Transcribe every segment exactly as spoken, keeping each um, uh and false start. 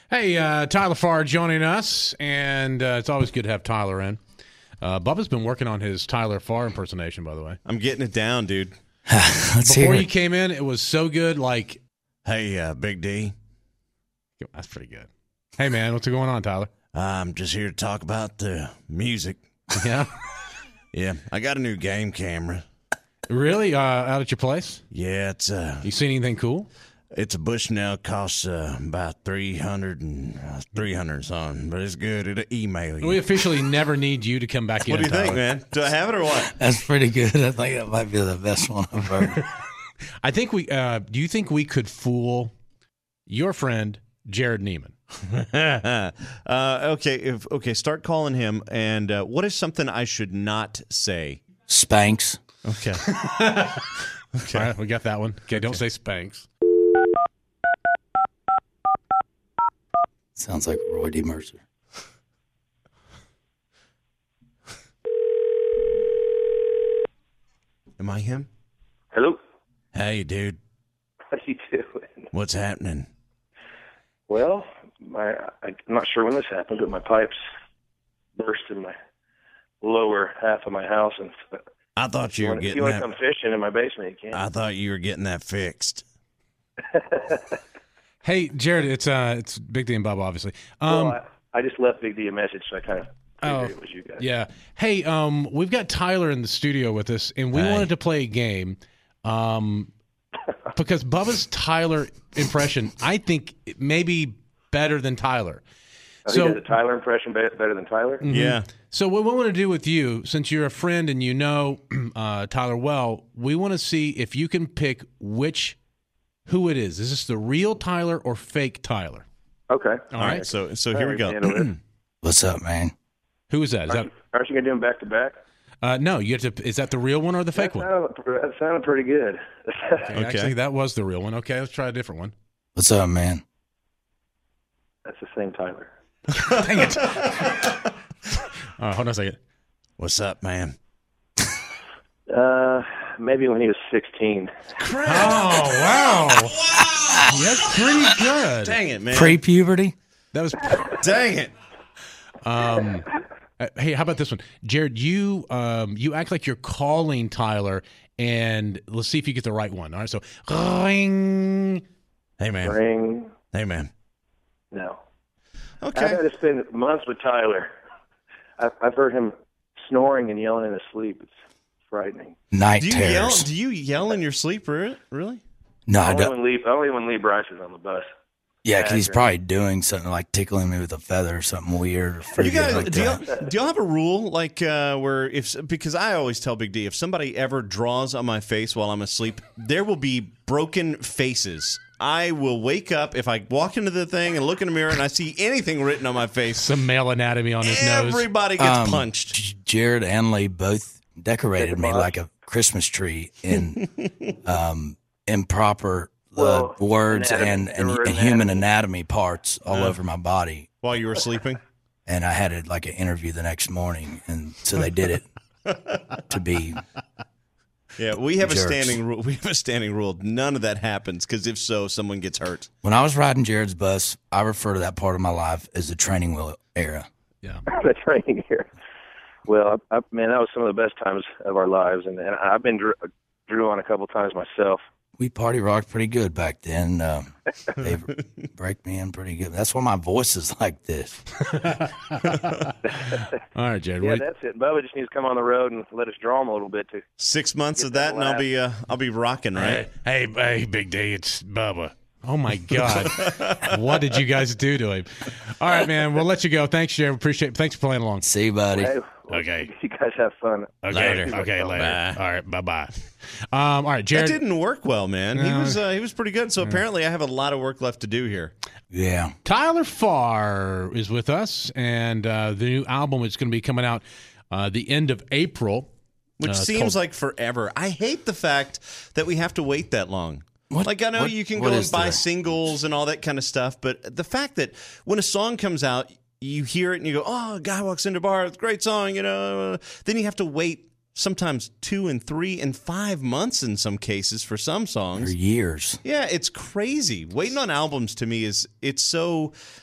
Hey, uh, Tyler Farr joining us, and uh, it's always good to have Tyler in. Uh, Bubba's been working on his Tyler Farr impersonation, by the way. I'm getting it down, dude. Let's Before hear you it. came in, it was so good, like... Hey, uh, Big D. That's pretty good. Hey, man, what's going on, Tyler? I'm just here to talk about the music. Yeah? Yeah, I got a new game camera. Really? Uh, out at your place? Yeah, it's uh, You seen anything cool? it's a Bushnell. Costs uh, about three hundred and uh, three hundred something, but it's good. It'll email you. We officially never need you to come back in, What do you Tyler. think, man? Do I have it or what? That's pretty good. I think that might be the best one I've heard. I think we... Uh, do you think we could fool your friend, Jared Neiman? uh, okay, if, okay. Start calling him. And uh, what is something I should not say? Spanx. Okay. Okay. All right, we got that one. Okay, don't say Spanx. Sounds like Roy D. Mercer. Am I him? Hello? Hey, dude. What are you doing? What's happening? Well, my I'm not sure when this happened, but my pipes burst in my lower half of my house. And I thought you you were want, if getting you want that. to come fishing in my basement, you can. I thought you were getting that fixed. Hey, Jared, it's uh, it's Big D and Bubba, obviously. Um, well, I, I just left Big D a message, so I kind of figured Oh, it was you guys. yeah. Hey, um, we've got Tyler in the studio with us, and we Hey. wanted to play a game. Um, because Bubba's Tyler impression, I think, it may be better than Tyler. I So- think the Tyler impression better, better than Tyler. Yeah. So what we want to do with you, since you're a friend and you know uh, Tyler well, we want to see if you can pick which, who it is. Is this the real Tyler or fake Tyler? Okay. All All right. right. So so All here right, we go. handle this. What's up, man? Who is that? Is that Aren't you, aren't you gonna do them back to back? uh, no? You have to. Is that the real one or the fake That one? sounded, that sounded pretty good. Okay. Actually, that was the real one. Okay, let's try a different one. What's up, man? That's the same Tyler. Dang it! All right, hold on a second. What's up, man? Uh, maybe when he was sixteen. Oh wow! That's pretty good. Dang it, man. Pre-puberty? That was. Dang it. Um, uh, hey, how about this one, Jared? You um, you act like you're calling Tyler, and let's see if you get the right one. All right, so ring. Hey, man. Ring. Hey, man. No. I've Okay. had to spend months with Tyler. I've, I've heard him snoring and yelling in his sleep. It's frightening. Night Do you yell? terrors. Do you yell in your sleep? Re- Really? No, I Only don't. when Lee, only when Lee Bryce is on the bus. Yeah, because he's Accurate. probably doing something like tickling me with a feather or something weird or You freaky guys, like do, that. y'all, do y'all have a rule like uh, where if because I always tell Big D if somebody ever draws on my face while I'm asleep, there will be broken faces. I will wake up if I walk into the thing and look in the mirror and I see anything written on my face. Some male anatomy on his nose. Everybody gets Um, punched. J- Jared and Lee both decorated Take a me box. like a Christmas tree in um, improper uh, Well, words anatomy. and, and, There were and human anatomy. anatomy parts all Uh. over my body. While you were sleeping. And I had it like an interview the next morning, and so they did it to be. Yeah, we have a Jerks. standing rule. We have a standing rule. None of that happens because if so, someone gets hurt. When I was riding Jared's bus, I refer to that part of my life as the training wheel era. Yeah. the training here. Well, I, I, man, that was some of the best times of our lives, and, and I've been drew, drew on a couple times myself. We party rocked pretty good back then. Um, they break me in pretty good. That's why my voice is like this. All right, Jared. Yeah, what- that's it. Bubba just needs to come on the road and let us draw him a little bit too. Six months Get of that, that and I'll laugh. be uh, I'll be rocking, right? Hey, hey, hey, Big D, it's Bubba. Oh my God, what did you guys do to him? All right, man. We'll let you go. Thanks, Jared. Appreciate it. Thanks for playing along. See you, buddy. Hey, well, Okay. You guys have fun. Okay, Later. okay, later. Bye. All right, bye bye. Um, all right, That Jared. didn't work well, man. He No. was uh, he was pretty good. So apparently, I have a lot of work left to do here. Yeah. Tyler Farr is with us, and uh, the new album is going to be coming out uh, the end of April. Which Uh, it's seems called- like forever. I hate the fact that we have to wait that long. What- like I know what- you can what go is and buy the- singles and all that kind of stuff, but the fact that when a song comes out, you hear it and you go, "Oh, a guy walks into a bar, it's a great song," you know. Then you have to wait sometimes two and three and five months in some cases for some For songs. years. Yeah, it's crazy. Waiting on albums to me is it's so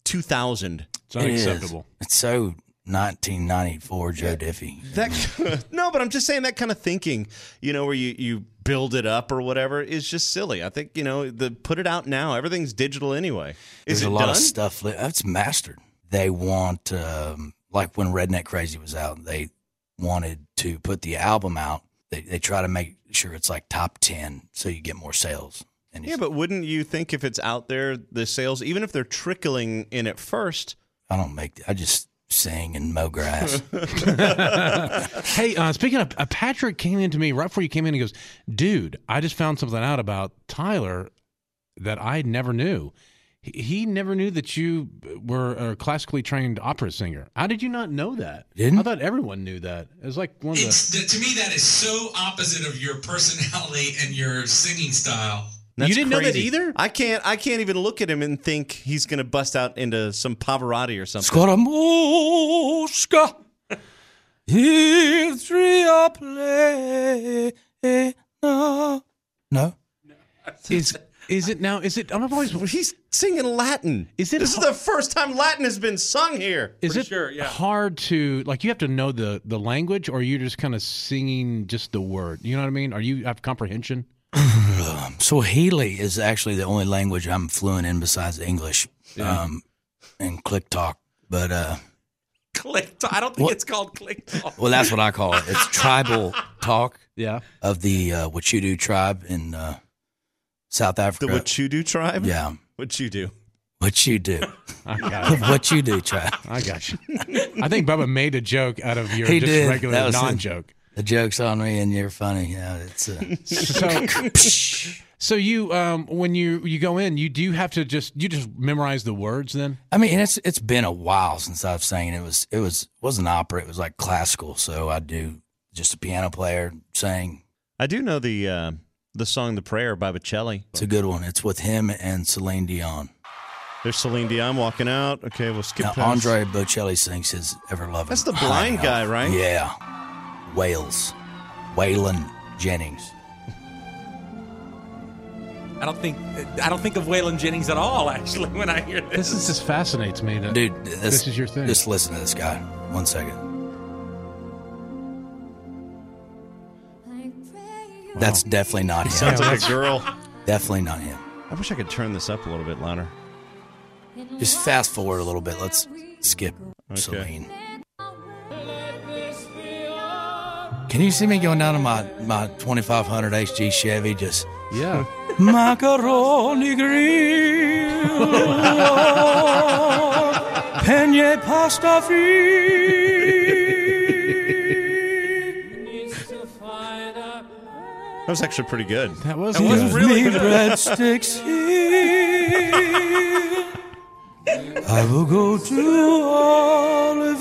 two thousand. It's unacceptable. It it's so nineteen ninety-four Joe Diffie. That no, but I'm just saying that kind of thinking, you know, where you, you build it up or whatever is just silly. I think, you know, the put it out now. Everything's digital anyway. Is There's it a lot done? of stuff. li- It's mastered. They want, um, like when Redneck Crazy was out, they wanted to put the album out. They, they try to make sure it's like top ten so you get more sales. And Yeah, it's- but wouldn't you think if it's out there, the sales, even if they're trickling in at first, I don't make, I just sing and mow grass. Hey, uh, speaking of, uh, Patrick came in to me right before you came in. He goes, "Dude, I just found something out about Tyler that I never knew. He, he never knew that you were a classically trained opera singer. How did you not know that? Didn't? I thought everyone knew that. It was like one of the." It's, th- to me, that is so opposite of your personality and your singing style. that's You didn't know that crazy. either? I can't. I can't even look at him and think he's going to bust out into some Pavarotti or something. Skaramuska, if three are play. No. No? Is is it now? Is it? I'm always. He's singing Latin. Is it This is ho- the first time Latin has been sung here. Is it sure, yeah. hard to like? You have to know the the language, or you're just kind of singing just the word. You know what I mean? Are you have comprehension? Swahili is actually the only language I'm fluent in besides English um, and click talk. But, uh, Click talk. I don't think What? it's called click talk. well, that's what I call it. It's tribal talk Yeah. of the uh, Wachudu tribe in uh, South The Africa. Wachudu tribe? Yeah. What you do? What you do. I got it. What you do, tribe. I got you. I think Bubba made a joke out of your He just did. regular That was it. non-joke. The joke's on me and you're funny. Yeah, it's uh, So, so you um, when you you go in, you do you have to just you just memorize the words then? I mean, it's it's been a while since I've sang. It was it was wasn't opera. It was like classical. So I do just a piano player sang. I do know the uh, the song "The Prayer" by Bocelli. It's a good one. It's with him and Celine Dion. There's Celine Dion walking out. Okay, we'll skip Now, past. Andre Bocelli sings his Ever Loving. That's the blind High guy, Note. right? Yeah. Wales. Waylon Jennings. I don't think I don't think of Waylon Jennings at all. Actually, when I hear this, This is just fascinates me. That, Dude, this, This is your thing. Just listen to this guy. One second. That's definitely not him. Sounds Yeah, like that's- a girl. Definitely not him. I wish I could turn this up a little bit louder. Just fast forward a little bit. Let's skip Celine. Can you see me going down to my, my twenty-five hundred H G Chevy just Yeah. macaroni grill, penne pasta That was actually pretty good. That was, That was good. really me good. breadsticks here. I will go to Olive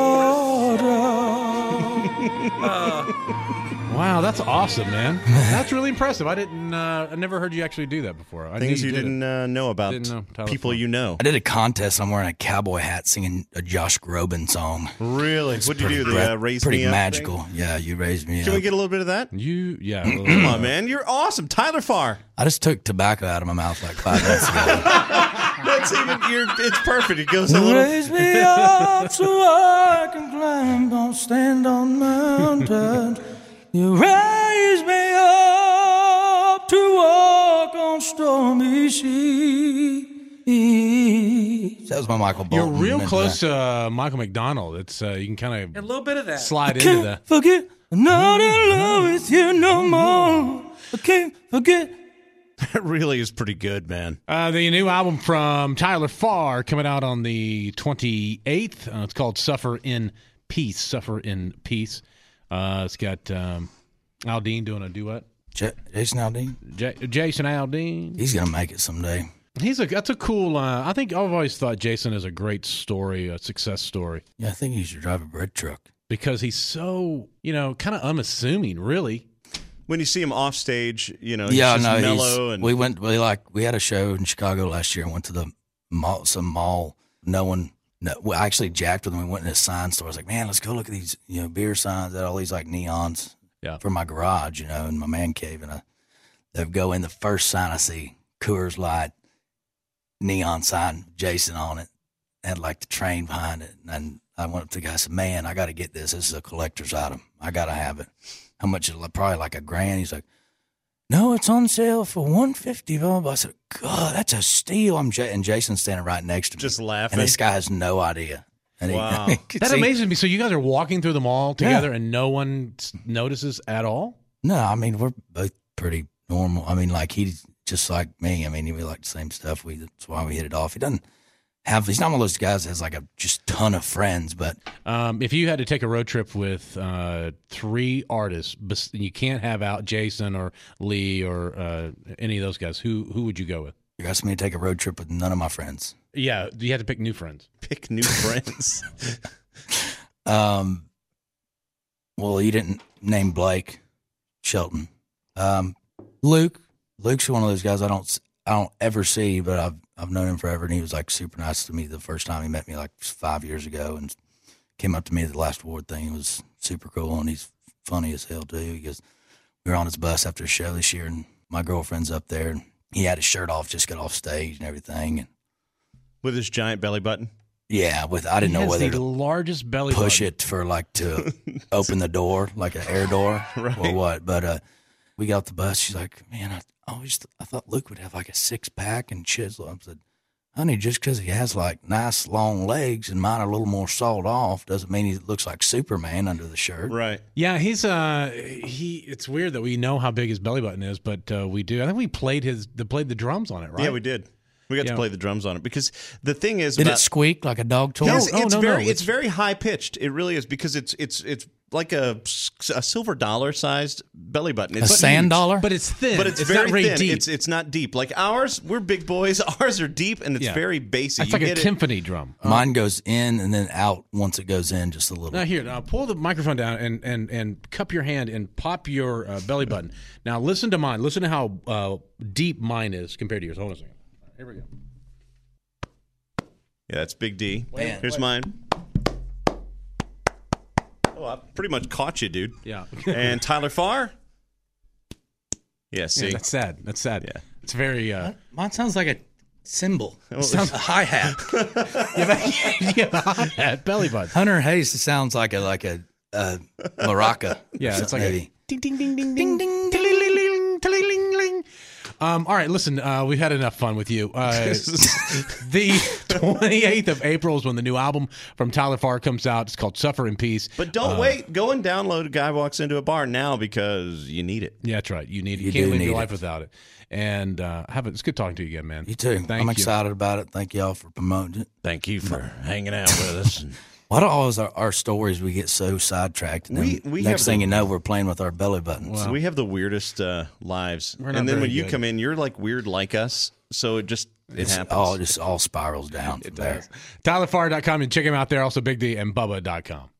Garden. Wow, that's awesome, man. That's really impressive. I didn't. Uh, I never heard you actually do that before. I Things knew you did didn't it. uh, know about Didn't know Tyler people Ford. you know. I did a contest. I'm wearing a cowboy hat singing a Josh Groban song. Really? What'd you do? Pretty, The uh, raise pretty me up magical. thing? Yeah, you raised me Can up. we get a little bit of that? You, yeah. Come on, man. You're awesome. Tyler Farr. I just took tobacco out of my mouth like five minutes ago. That's even, you're, it's perfect. It goes a little. Raise me up so I can climb, don't stand on mountains. You raise me up to walk on stormy seas. That was my Michael You're Bolton. real and, close uh, to uh, Michael McDonald. It's uh, you can kind a of little bit of that. slide into can't the. forget, I'm not in love with you no more. I can't forget. That really is pretty good, man. Uh, the new album from Tyler Farr coming out on the twenty-eighth. Uh, it's called Suffer in Peace. Suffer in Peace. Uh, it's got um, Aldean doing a duet. J- Jason Aldean, J- Jason Aldean. he's gonna make it someday. He's a that's a cool. Uh, I think I've always thought Jason is a great story, a success story, Yeah, I think he should drive a bread truck. because he's so you know kind of unassuming, really. When you see him off stage, you know, he's Yeah, just no, mellow. he's, and we went. We like we had a show in Chicago last year and went to the mall, some mall. No one. No, well, I actually jacked with him. We went in a sign store. I was like, man, let's go look at these, you know, beer signs that all these like neons Yeah. for my garage, you know, in my man cave. And I, they go in the first sign I see, Coors Light, neon sign, Jason on it. had like the train behind it. And I went up to the guy and said, man, I got to get this. This is a collector's item. I got to have it. How much is it? Probably like a grand. He's like, no, it's on sale for one hundred fifty dollars. I said, God, that's a steal. I'm J- and Jason's standing right next to me. Just laughing. And this guy has no idea. And Wow. he, he That see, amazes me. So you guys are walking through the mall together and no one s- notices at all? No, I mean, we're both pretty normal. I mean, like, he's just like me. I mean, we like the same stuff. We That's why we hit it off. He doesn't have, he's not one of those guys that has like a just ton of friends, but Um, if you had to take a road trip with uh, three artists, bes- you can't have out Jason or Lee or uh, any of those guys, who who would you go with? you asked me to take a road trip with none of my friends. Yeah, you had to pick new friends. Pick new friends. Um, well, you didn't name Blake Shelton. Um, Luke, Luke's one of those guys I don't, I don't ever see, but I've, I've known him forever, and he was like super nice to me the first time he met me, like five years ago, and came up to me at the last award thing. It was super cool, and he's funny as hell too. Because we were on his bus after a show this year, and my girlfriend's up there, and he had his shirt off, just got off stage and everything, and With his giant belly button. yeah, with I didn't He know has whether the to largest belly push button. it for like to open the door, like an air door Right. or what. But uh, we got off the bus. She's like, man, I always th- I thought Luke would have like a six pack and chisel. I said, honey, just because he has like nice long legs and mine are a little more sawed off doesn't mean he looks like Superman under the shirt. Right. Yeah, he's uh he. It's weird that we know how big his belly button is, but uh, we do. I think we played his the played the drums on it, right? Yeah, we did. We got Yeah. to play the drums on it because the thing is Did about, it squeak like a dog toy? Yes, No, it's no, no, very no, it's it's- very high pitched. It really is because it's it's it's like a, a silver dollar sized belly button. A It's sand huge. dollar? But it's thin. But it's, very, not very thin. deep. It's it's not deep. Like ours, we're big boys. Ours are deep and it's Yeah. very basic. It's You like a hit it- timpani drum. Mine goes in and then out once it goes in just a little. Now here, now pull the microphone down and and and cup your hand and pop your uh, belly button. Now listen to mine. Listen to how uh, deep mine is compared to yours. Hold on a second. Here we go. Yeah, that's Big D. Man. Here's mine. Oh, I pretty much caught you, dude. Yeah. And Tyler Farr. Yeah, see. Yeah, that's sad. That's sad. Yeah. It's very. Uh, Mine sounds like a cymbal. sounds a hi hat. yeah, the hot hat belly button. Hunter Hayes sounds like a like a, a maraca. Yeah, it's like maybe. a ding ding ding ding ding ding ding ding ding. Um, all right, listen, uh, we've had enough fun with you. Uh, the twenty-eighth of April is when the new album from Tyler Farr comes out. It's called Suffer in Peace. But don't Uh, wait. Go and download A Guy Walks Into a Bar now because you need it. Yeah, that's right. You need it. You, You can't do live your need life it. without it. And uh, have it. It's good talking to you again, man. You too. Thank I'm you. excited about it. Thank y'all for promoting it. Thank you for hanging out with us. Why do always our, our stories we get so sidetracked? And We- then we next have thing the- you know, we're playing with our belly buttons. So we have the weirdest uh, lives. We're not And then very when you good. come in, you're like weird like us. So it just, it It's happens. all just all spirals down from there. Tyler Farr dot com and check him out there. Also, Big D and Bubba dot com.